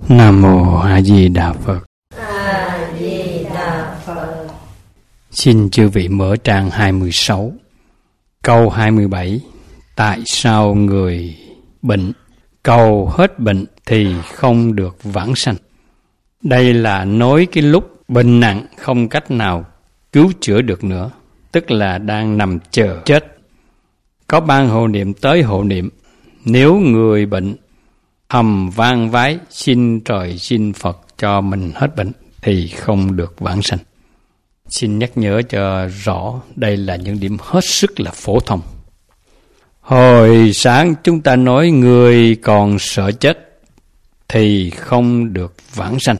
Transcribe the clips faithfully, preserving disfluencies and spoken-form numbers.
Nam Mô A Di Đà Phật. A Di Đà Phật. Xin chư vị mở trang hai mươi sáu, câu hai mươi bảy. Tại sao người bệnh cầu hết bệnh thì không được vãng sanh? Đây là nói cái lúc bệnh nặng không cách nào cứu chữa được nữa, tức là đang nằm chờ chết. Có ban hộ niệm tới hộ niệm, nếu người bệnh thầm vang vái xin trời xin Phật cho mình hết bệnh thì không được vãng sanh. Xin nhắc nhở cho rõ, đây là những điểm hết sức là phổ thông. Hồi sáng chúng ta nói người còn sợ chết thì không được vãng sanh.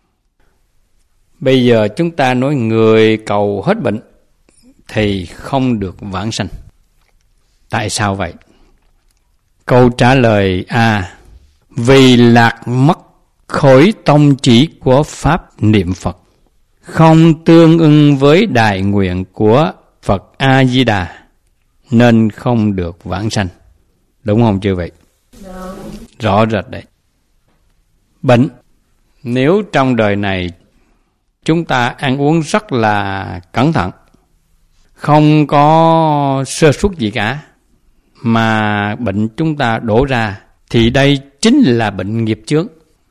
Bây giờ chúng ta nói người cầu hết bệnh thì không được vãng sanh. Tại sao vậy? Câu trả lời A. Vì lạc mất khối tông chỉ của Pháp niệm Phật, không tương ưng với đại nguyện của Phật A-di-đà, nên không được vãng sanh. Đúng không chư vị? Đúng. Rõ rệt đấy. Bệnh, nếu trong đời này chúng ta ăn uống rất là cẩn thận, không có sơ suất gì cả, mà bệnh chúng ta đổ ra, thì đây chính là bệnh nghiệp chướng,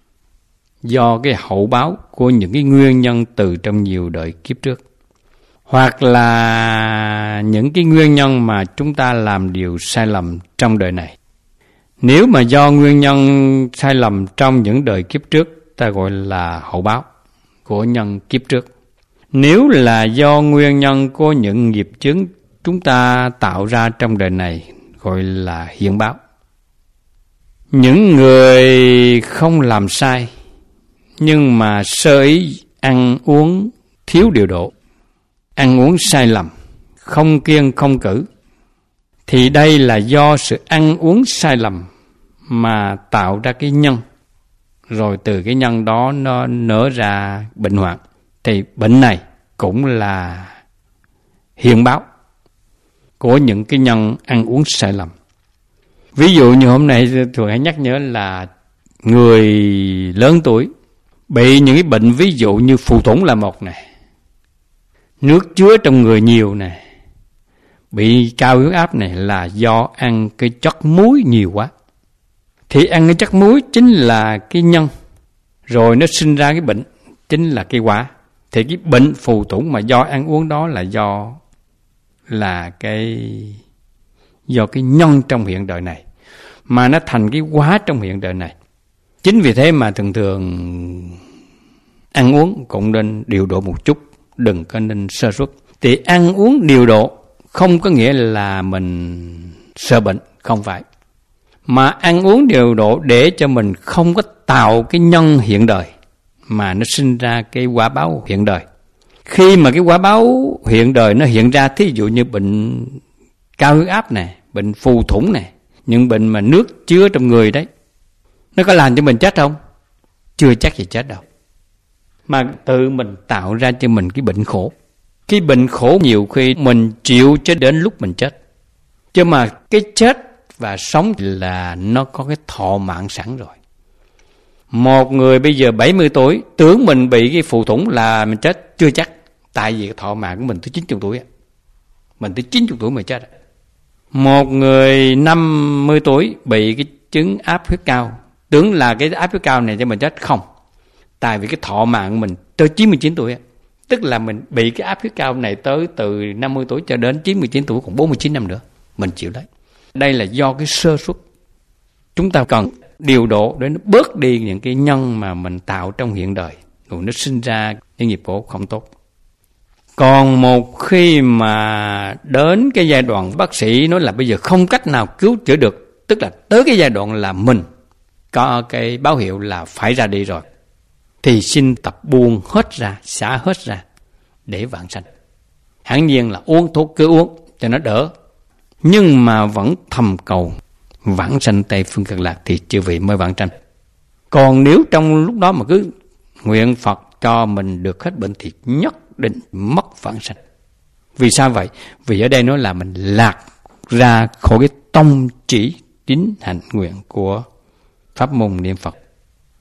do cái hậu báo của những cái nguyên nhân từ trong nhiều đời kiếp trước, hoặc là những cái nguyên nhân mà chúng ta làm điều sai lầm trong đời này. Nếu mà do nguyên nhân sai lầm trong những đời kiếp trước, ta gọi là hậu báo của nhân kiếp trước. Nếu là do nguyên nhân của những nghiệp chướng chúng ta tạo ra trong đời này, gọi là hiện báo. Những người không làm sai, nhưng mà sơ ý ăn uống thiếu điều độ, ăn uống sai lầm, không kiêng không cử, thì đây là do sự ăn uống sai lầm mà tạo ra cái nhân, rồi từ cái nhân đó nó nở ra bệnh hoạn. Thì bệnh này cũng là hiện báo của những cái nhân ăn uống sai lầm. Ví dụ như hôm nay tôi hãy nhắc nhớ là người lớn tuổi bị những cái bệnh, ví dụ như phù thủng là một này, nước chứa trong người nhiều này, bị cao huyết áp này, là do ăn cái chất muối nhiều quá. Thì ăn cái chất muối chính là cái nhân, rồi nó sinh ra cái bệnh chính là cái quả. Thì cái bệnh phù thủng mà do ăn uống đó là do là cái do cái nhân trong hiện đời này, mà nó thành cái quả trong hiện đời này. Chính vì thế mà thường thường ăn uống cũng nên điều độ một chút, đừng có nên sơ suất. Thì ăn uống điều độ không có nghĩa là mình sợ bệnh, không phải. Mà ăn uống điều độ để cho mình không có tạo cái nhân hiện đời, mà nó sinh ra cái quả báo hiện đời. Khi mà cái quả báo hiện đời nó hiện ra, thí dụ như bệnh cao huyết áp này, bệnh phù thủng này, những bệnh mà nước chứa trong người đấy, nó có làm cho mình chết không? Chưa chắc gì chết đâu. Mà tự mình tạo ra cho mình cái bệnh khổ. Cái bệnh khổ nhiều khi mình chịu cho đến lúc mình chết. Chứ mà cái chết và sống là nó có cái thọ mạng sẵn rồi. Một người bây giờ bảy mươi tuổi tưởng mình bị cái phù thủng là mình chết, chưa chắc. Tại vì cái thọ mạng của mình tới chín mươi tuổi. Mình tới chín mươi tuổi mới chết. Một người năm mươi tuổi bị cái chứng áp huyết cao, tưởng là cái áp huyết cao này cho mình chết, không. Tại vì cái thọ mạng của mình tới chín mươi chín tuổi. Tức là mình bị cái áp huyết cao này tới từ năm mươi tuổi cho đến chín mươi chín tuổi, còn bốn mươi chín năm nữa. Mình chịu đấy. Đây là do cái sơ suất. Chúng ta cần điều độ để nó bớt đi những cái nhân mà mình tạo trong hiện đời, rồi nó sinh ra cái nghiệp khổ không tốt. Còn một khi mà đến cái giai đoạn bác sĩ nói là bây giờ không cách nào cứu chữa được, tức là tới cái giai đoạn là mình có cái báo hiệu là phải ra đi rồi, thì xin tập buông hết ra, xả hết ra để vãng sanh. Hẳn nhiên là uống thuốc cứ uống cho nó đỡ, nhưng mà vẫn thầm cầu vãng sanh Tây Phương Cực Lạc thì chư vị mới vãng sanh. Còn nếu trong lúc đó mà cứ nguyện Phật cho mình được hết bệnh thì nhất định mất vãng sanh. Vì sao vậy? Vì ở đây nói là mình lạc ra khỏi cái tông chỉ tín hạnh nguyện của pháp môn niệm Phật.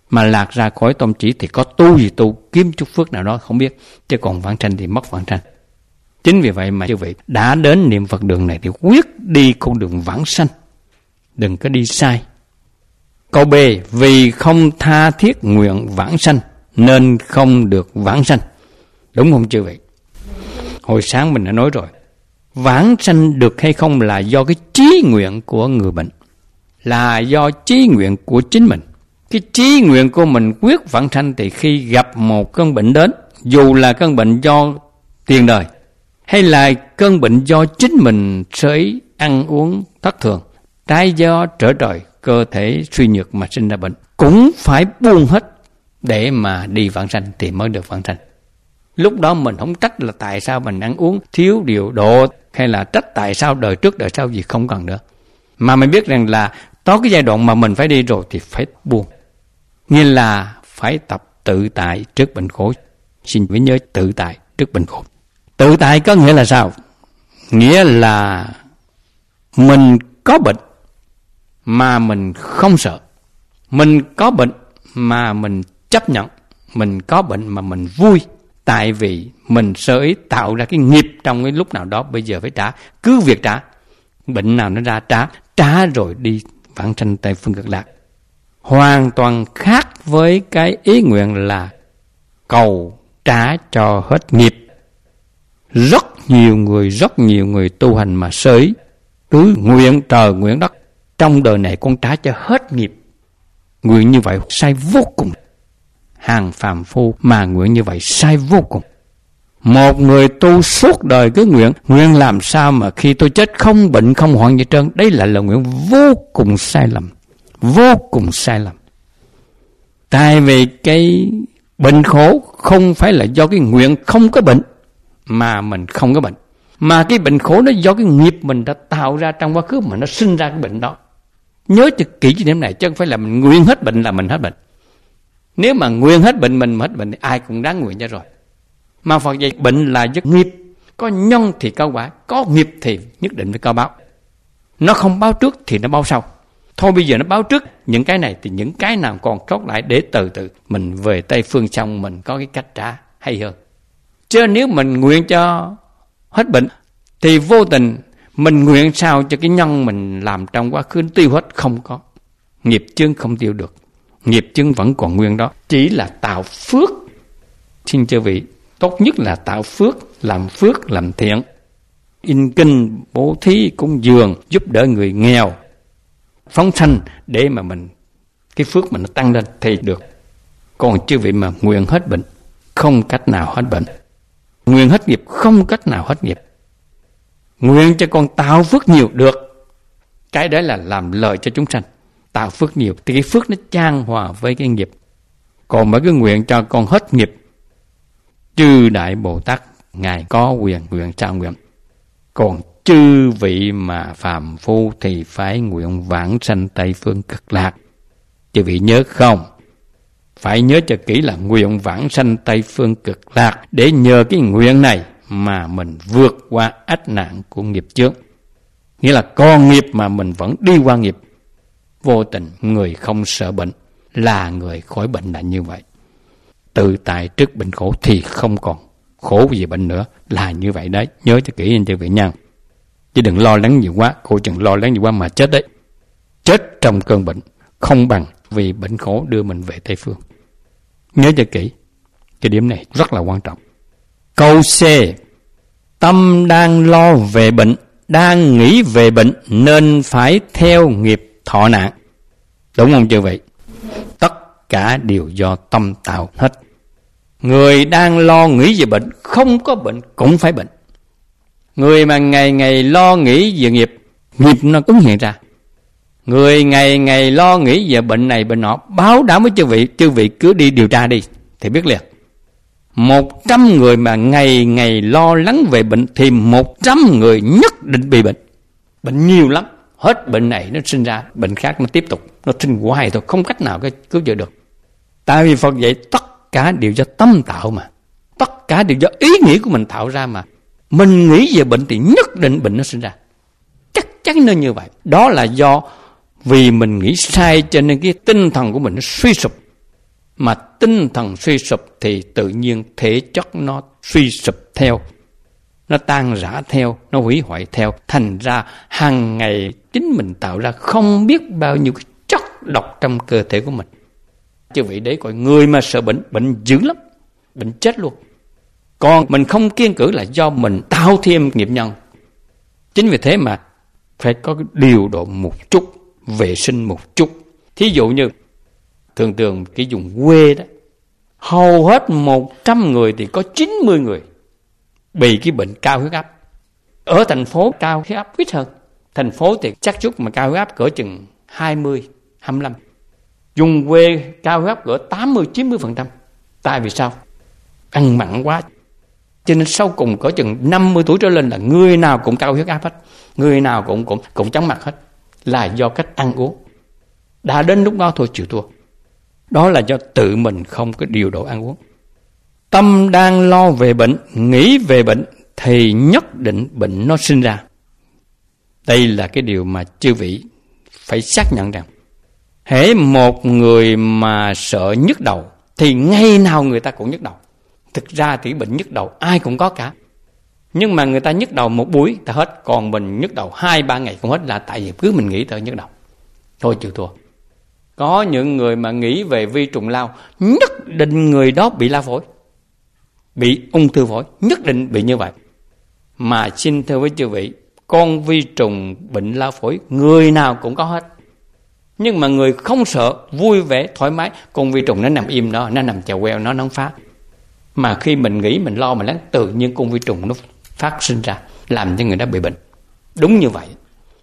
Mà lạc ra khỏi tôn chỉ thì có tu gì tu, kiếm chút phước nào đó không biết, chứ còn vãng sanh thì mất vãng sanh. Chính vì vậy mà chư vị đã đến niệm Phật đường này thì quyết đi con đường vãng sanh, đừng có đi sai. Câu B, vì không tha thiết nguyện vãng sanh nên không được vãng sanh. Đúng không chư vị? Hồi sáng mình đã nói rồi, vãng sanh được hay không là do cái chí nguyện của người bệnh, là do chí nguyện của chính mình. Cái chí nguyện của mình quyết vãng sanh thì khi gặp một cơn bệnh đến, dù là cơn bệnh do tiền đời hay là cơn bệnh do chính mình sơ ý ăn uống thất thường, trái do trở trời, cơ thể suy nhược mà sinh ra bệnh, cũng phải buông hết để mà đi vãng sanh thì mới được vãng sanh. Lúc đó mình không trách là tại sao mình ăn uống thiếu điều độ, hay là trách tại sao đời trước đời sau gì, không cần nữa. Mà mình biết rằng là có cái giai đoạn mà mình phải đi rồi thì phải buông. Nghĩa là phải tập tự tại trước bệnh khổ. Xin phải nhớ tự tại trước bệnh khổ. Tự tại có nghĩa là sao? Nghĩa là mình có bệnh mà mình không sợ. Mình có bệnh mà mình chấp nhận. Mình có bệnh mà mình vui. Tại vì mình sơ ý tạo ra cái nghiệp trong cái lúc nào đó, bây giờ phải trả. Cứ việc trả. Bệnh nào nó ra trả. Trả rồi đi vãng sanh Tây Phương Cực Lạc. Hoàn toàn khác với cái ý nguyện là cầu trả cho hết nghiệp. Rất nhiều người, rất nhiều người tu hành mà sơ ý cứ nguyện trời nguyện đất, trong đời này con trả cho hết nghiệp. Nguyện như vậy sai vô cùng. Hàng phàm phu mà nguyện như vậy sai vô cùng. Một người tu suốt đời cứ nguyện, nguyện làm sao mà khi tôi chết không bệnh không hoạn gì trơn. Đấy là lời nguyện vô cùng sai lầm. Vô cùng sai lầm. Tại vì cái bệnh khổ không phải là do cái nguyện không có bệnh mà mình không có bệnh, mà cái bệnh khổ nó do cái nghiệp mình đã tạo ra trong quá khứ mà nó sinh ra cái bệnh đó. Nhớ cho kỹ cho điểm này, chứ không phải là mình nguyện hết bệnh là mình hết bệnh. Nếu mà nguyện hết bệnh mình hết bệnh thì ai cũng đáng nguyện cho rồi. Mà Phật dạy bệnh là do nghiệp, có nhân thì có quả, có nghiệp thì nhất định phải có báo. Nó không báo trước thì nó báo sau. Thôi bây giờ nó báo trước những cái này thì những cái nào còn sót lại để từ từ mình về Tây Phương xong mình có cái cách trả hay hơn. Chứ nếu mình nguyện cho hết bệnh thì vô tình mình nguyện sao cho cái nhân mình làm trong quá khứ tiêu hết, không có. Nghiệp chướng không tiêu được. Nghiệp chướng vẫn còn nguyên đó. Chỉ là tạo phước. Xin chư vị, tốt nhất là tạo phước, làm phước, làm thiện. In kinh, bố thí, cúng dường, giúp đỡ người nghèo, phóng sanh để mà mình cái phước mình nó tăng lên thì được. Còn chư vị mà nguyện hết bệnh, không cách nào hết bệnh. Nguyện hết nghiệp, không cách nào hết nghiệp. Nguyện cho con tạo phước nhiều được. Cái đấy là làm lợi cho chúng sanh. Tạo phước nhiều thì cái phước nó chan hòa với cái nghiệp. Còn mấy cái nguyện cho con hết nghiệp, chư Đại Bồ Tát Ngài có quyền nguyện sao nguyện. Còn chư vị mà phàm phu thì phải nguyện vãng sanh Tây Phương Cực Lạc. Chư vị nhớ không? Phải nhớ cho kỹ là nguyện vãng sanh Tây Phương Cực Lạc, để nhờ cái nguyện này mà mình vượt qua ách nạn của nghiệp chướng. Nghĩa là con nghiệp mà mình vẫn đi qua nghiệp. Vô tình người không sợ bệnh là người khỏi bệnh là như vậy. Tự tại trước bệnh khổ thì không còn khổ vì bệnh nữa, là như vậy đấy. Nhớ cho kỹ anh chư vị nha. Chứ đừng lo lắng nhiều quá, cô chừng lo lắng nhiều quá mà chết đấy. Chết trong cơn bệnh không bằng vì bệnh khổ đưa mình về Tây Phương. Nhớ cho kỹ, cái điểm này rất là quan trọng. Câu C, tâm đang lo về bệnh, đang nghĩ về bệnh nên phải theo nghiệp thọ nạn. Đúng không chư vị? Tất cả đều do tâm tạo hết. Người đang lo nghĩ về bệnh, không có bệnh cũng phải bệnh. Người mà ngày ngày lo nghĩ về nghiệp, nghiệp nó ứng hiện ra. Người ngày ngày lo nghĩ về bệnh này bệnh nọ, báo đảm với chư vị, chư vị cứ đi điều tra đi thì biết liền. Một trăm người mà ngày ngày lo lắng về bệnh thì một trăm người nhất định bị bệnh. Bệnh nhiều lắm. Hết bệnh này nó sinh ra bệnh khác, nó tiếp tục, nó sinh hoài thôi, không cách nào cứu chữa được. Tại vì Phật dạy tất cả đều do tâm tạo mà. Tất cả đều do ý nghĩ của mình tạo ra mà. Mình nghĩ về bệnh thì nhất định bệnh nó sinh ra. Chắc chắn nên như vậy. Đó là do vì mình nghĩ sai cho nên cái tinh thần của mình nó suy sụp. Mà tinh thần suy sụp thì tự nhiên thể chất nó suy sụp theo, nó tan rã theo, nó hủy hoại theo. Thành ra hàng ngày chính mình tạo ra không biết bao nhiêu cái chất độc trong cơ thể của mình. Chứ vậy đấy, coi người mà sợ bệnh, bệnh dữ lắm, bệnh chết luôn. Còn mình không kiêng cữ là do mình tạo thêm nghiệp nhân. Chính vì thế mà phải có điều độ một chút, vệ sinh một chút. Thí dụ như thường thường cái vùng quê đó, hầu hết một trăm người thì có chín mươi người bị cái bệnh cao huyết áp. Ở thành phố cao huyết áp ít hơn. Thành phố thì chắc chút mà cao huyết áp cỡ chừng hai mươi, hai mươi lăm. Vùng quê cao huyết áp cỡ tám mươi, chín mươi phần trăm. Tại vì sao? Ăn mặn quá. Cho nên sau cùng cỡ chừng năm mươi tuổi trở lên là người nào cũng cao huyết áp hết. Người nào cũng, cũng, cũng chóng mặt hết. Là do cách ăn uống. Đã đến lúc đó thôi chịu thua. Đó là do tự mình không có điều độ ăn uống. Tâm đang lo về bệnh, nghĩ về bệnh thì nhất định bệnh nó sinh ra. Đây là cái điều mà chư vị phải xác nhận rằng hễ một người mà sợ nhức đầu thì ngày nào người ta cũng nhức đầu. Thực ra thì bệnh nhức đầu ai cũng có cả. Nhưng mà người ta nhức đầu một buổi ta hết, còn mình nhức đầu hai ba ngày cũng hết là tại vì cứ mình nghĩ tới nhức đầu. Thôi chịu thua. Có những người mà nghĩ về vi trùng lao, nhất định người đó bị lao phổi, bị ung thư phổi, nhất định bị như vậy. Mà xin thưa với chư vị, con vi trùng bệnh lao phổi người nào cũng có hết. Nhưng mà người không sợ, vui vẻ, thoải mái, con vi trùng nó nằm im đó, nó nằm chèo queo, nó không phá. Mà khi mình nghĩ, mình lo, mình lắng, tự nhiên con vi trùng nó phát sinh ra, làm cho người đó bị bệnh. Đúng như vậy.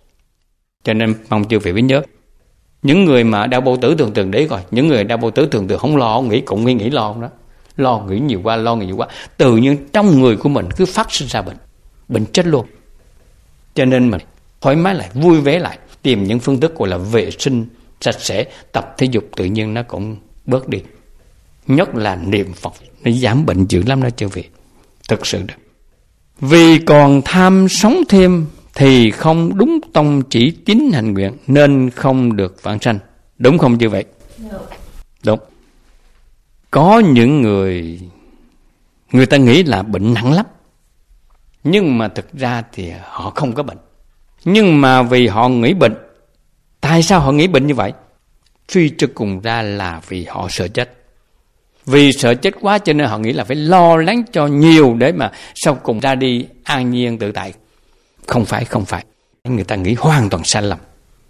Cho nên mong chư vị biết nhớ, những người mà đau bao tử thường thường đấy coi, những người đau bao tử thường thường không lo, không nghĩ, cũng nghĩ nghĩ lo không đó. Lo nghĩ nhiều quá, lo nghĩ nhiều quá, tự nhiên trong người của mình cứ phát sinh ra bệnh, bệnh chết luôn. Cho nên mình thoải mái lại, vui vẻ lại, tìm những phương thức gọi là vệ sinh sạch sẽ, tập thể dục, tự nhiên nó cũng bớt đi. Nhất là niệm Phật, nó giảm bệnh dữ lắm đó chư vị. Thực sự đó. Vì còn tham sống thêm thì không đúng tông chỉ tín hành nguyện nên không được vãng sanh. Đúng không chư vị? Đúng. Đúng. Có những người người ta nghĩ là bệnh nặng lắm, nhưng mà thực ra thì họ không có bệnh. Nhưng mà vì họ nghĩ bệnh. Tại sao họ nghĩ bệnh như vậy? Suy cho cùng ra là vì họ sợ chết. Vì sợ chết quá cho nên họ nghĩ là phải lo lắng cho nhiều để mà sau cùng ra đi an nhiên tự tại. Không phải, không phải. Người ta nghĩ hoàn toàn sai lầm.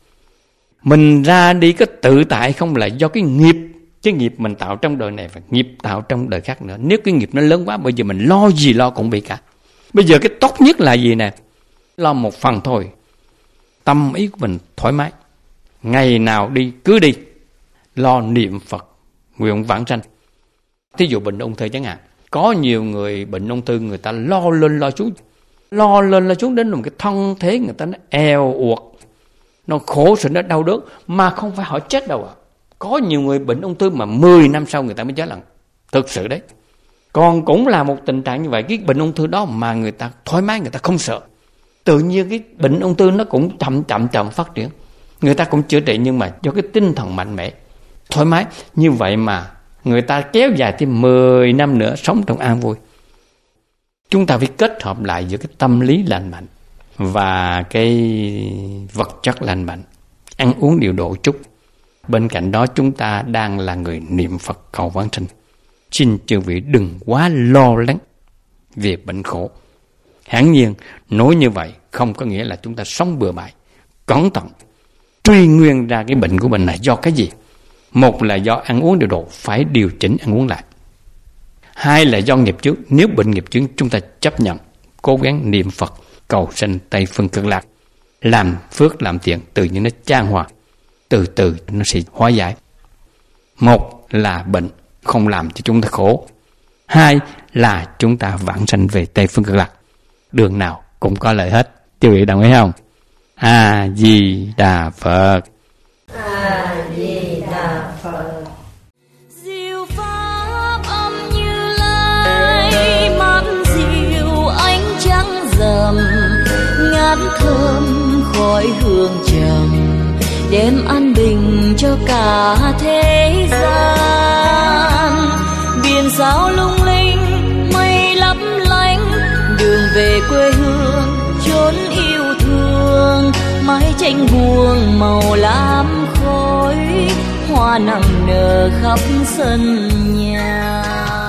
Mình ra đi có tự tại không là do cái nghiệp. Chứ nghiệp mình tạo trong đời này và nghiệp tạo trong đời khác nữa. Nếu cái nghiệp nó lớn quá, bây giờ mình lo gì lo cũng bị cả. Bây giờ cái tốt nhất là gì nè? Lo một phần thôi. Tâm ý của mình thoải mái. Ngày nào đi, cứ đi. Lo niệm Phật, nguyện vãng sanh. Thí dụ bệnh ung thư chẳng hạn. Có nhiều người bệnh ung thư người ta lo lên lo xuống. Lo lên lo xuống đến một cái thân thế người ta nó eo uột. Nó khổ sở, nó đau đớn. Mà không phải họ chết đâu ạ. À. Có nhiều người bệnh ung thư mà mười năm sau người ta mới chết lần. Thực sự đấy. Còn cũng là một tình trạng như vậy. Cái bệnh ung thư đó mà người ta thoải mái, người ta không sợ. Tự nhiên cái bệnh ung thư nó cũng chậm chậm chậm phát triển. Người ta cũng chữa trị nhưng mà do cái tinh thần mạnh mẽ, thoải mái. Như vậy mà người ta kéo dài thêm mười năm nữa sống trong an vui. Chúng ta phải kết hợp lại giữa cái tâm lý lành mạnh và cái vật chất lành mạnh. Ăn uống điều độ chút. Bên cạnh đó chúng ta đang là người niệm Phật cầu vãng sanh. Xin chư vị đừng quá lo lắng về bệnh khổ. Hẳn nhiên nói như vậy không có nghĩa là chúng ta sống bừa bãi. Cẩn thận truy nguyên ra cái bệnh của mình là do cái gì. Một là do ăn uống điều độ, phải điều chỉnh ăn uống lại. Hai là do nghiệp chướng. Nếu bệnh nghiệp chướng chúng ta chấp nhận, cố gắng niệm Phật cầu sanh Tây Phương Cực Lạc, làm phước làm thiện, tự nhiên nó chan hòa, từ từ nó sẽ hóa giải. Một là bệnh không làm cho chúng ta khổ. Hai là chúng ta vãng sanh về Tây Phương Cực Lạc. Đường nào cũng có lợi hết. Chư vị đồng ý không? A Di Đà Phật. A Di Đà Phật. Diệu pháp âm Như Lai, mắt diệu ánh trắng rằm, ngát thơm khói hương trầm, đem an bình cho cả thế gian. về quê hương chốn yêu thương, mái tranh buông màu lam khói, hoa nặng nở khắp sân nhà.